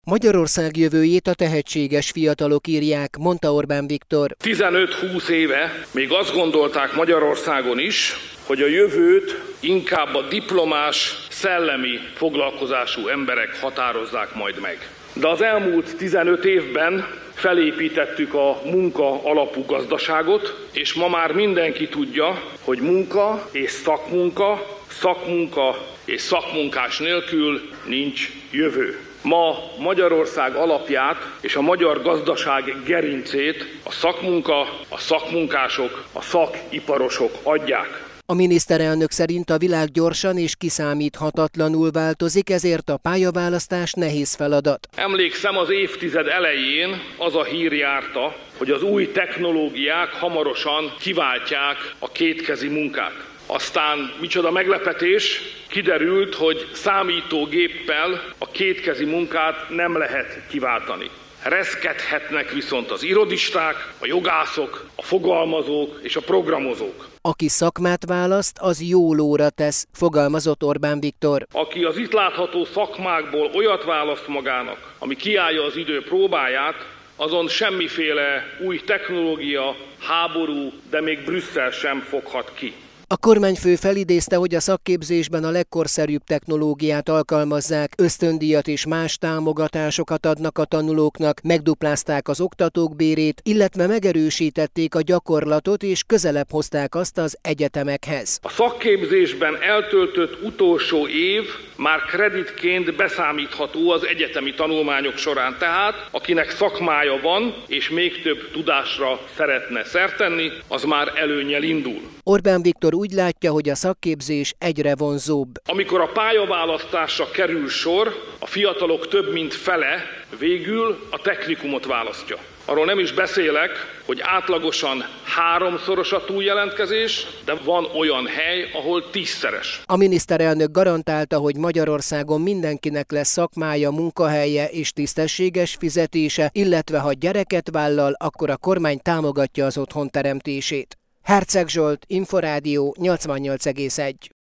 Magyarország jövőjét a tehetséges fiatalok írják, mondta Orbán Viktor. 15-20 éve még azt gondolták Magyarországon is, hogy a jövőt inkább a diplomás, szellemi foglalkozású emberek határozzák majd meg. De az elmúlt 15 évben felépítettük a munka alapú gazdaságot, és ma már mindenki tudja, hogy munka és szakmunka, szakmunka és szakmunkás nélkül nincs jövő. Ma Magyarország alapját és a magyar gazdaság gerincét a szakmunka, a szakmunkások, a szakiparosok adják. A miniszterelnök szerint a világ gyorsan és kiszámíthatatlanul változik, ezért a pályaválasztás nehéz feladat. Emlékszem, az évtized elején az a hír járta, hogy az új technológiák hamarosan kiváltják a kétkezi munkát. Aztán micsoda meglepetés, kiderült, hogy számítógéppel a kétkezi munkát nem lehet kiváltani. Reszkethetnek viszont az irodisták, a jogászok, a fogalmazók és a programozók. Aki szakmát választ, az jó lóra tesz, fogalmazott Orbán Viktor. Aki az itt látható szakmákból olyat választ magának, ami kiállja az idő próbáját, azon semmiféle új technológia, háború, de még Brüsszel sem foghat ki. A kormányfő felidézte, hogy a szakképzésben a legkorszerűbb technológiát alkalmazzák, ösztöndíjat és más támogatásokat adnak a tanulóknak, megduplázták az oktatók bérét, illetve megerősítették a gyakorlatot és közelebb hozták azt az egyetemekhez. A szakképzésben eltöltött utolsó év már kreditként beszámítható az egyetemi tanulmányok során, tehát akinek szakmája van és még több tudásra szeretne szert tenni, az már előnnyel indul. Orbán Viktor úgy látja, hogy a szakképzés egyre vonzóbb. Amikor a pályaválasztásra kerül sor, a fiatalok több mint fele végül a technikumot választja. Arról nem is beszélek, hogy átlagosan 3-szoros a túljelentkezés, de van olyan hely, ahol 10-szeres. A miniszterelnök garantálta, hogy Magyarországon mindenkinek lesz szakmája, munkahelye és tisztességes fizetése, illetve ha gyereket vállal, akkor a kormány támogatja az otthon teremtését. Herceg Zsolt, Inforádió 88,1.